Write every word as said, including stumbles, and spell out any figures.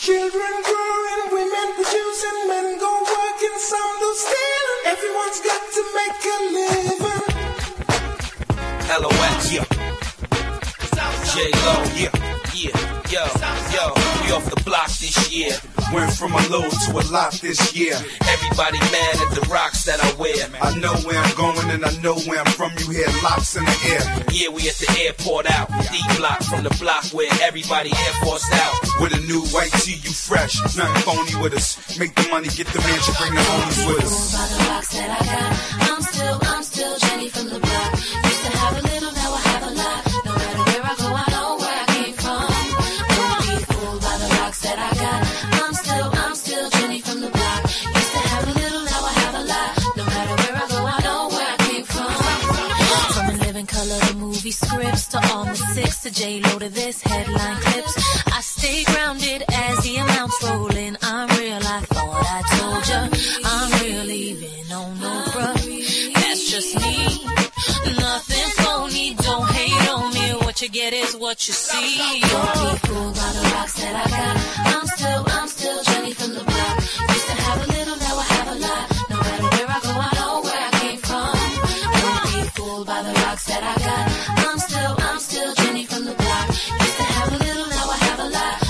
Children growing, women producing, men go working, some do stealing. Everyone's got to make a living. L O X, yeah. J-Lo, yeah, yeah, yo, yo. We off the block this year. Went from a low to a lot this year. Everybody mad at the rocks that I wear. I know where I'm going and I know where I'm from. You hear locks in the air. Yeah, we at the airport out. D-block from the block where everybody Air Force out. With a new white tee, you fresh. Nothing phony with us. Make the money, get the mansion, bring the homies with us. By the rocks that I got, I'm still, I'm still Jenny from the block. Used to have a little, now I have a lot. No matter where I go, I know where I came from. Don't be fooled by the rocks that I got. I'm still, I'm still Jenny from the block. Used to have a little, now I have a lot. No matter where I go, I know where I came from. From a living color to movie scripts to all the six to J-Lo to this headline clips. I stay grounded as the amounts roll in. I'm real, I thought I told ya. I'm real, even on no bruh. That's just me. Nothing phony, don't hate on me. What you get is what you see. Don't be fooled by the rocks that I got. I'm still, I'm still Jenny from the block. Used to have a little, now I have a lot. No matter where I go, I know where I came from. Don't be fooled by the rocks that I got. I'm still, I'm still Jenny from the block. Used to have a little, now I have a lot.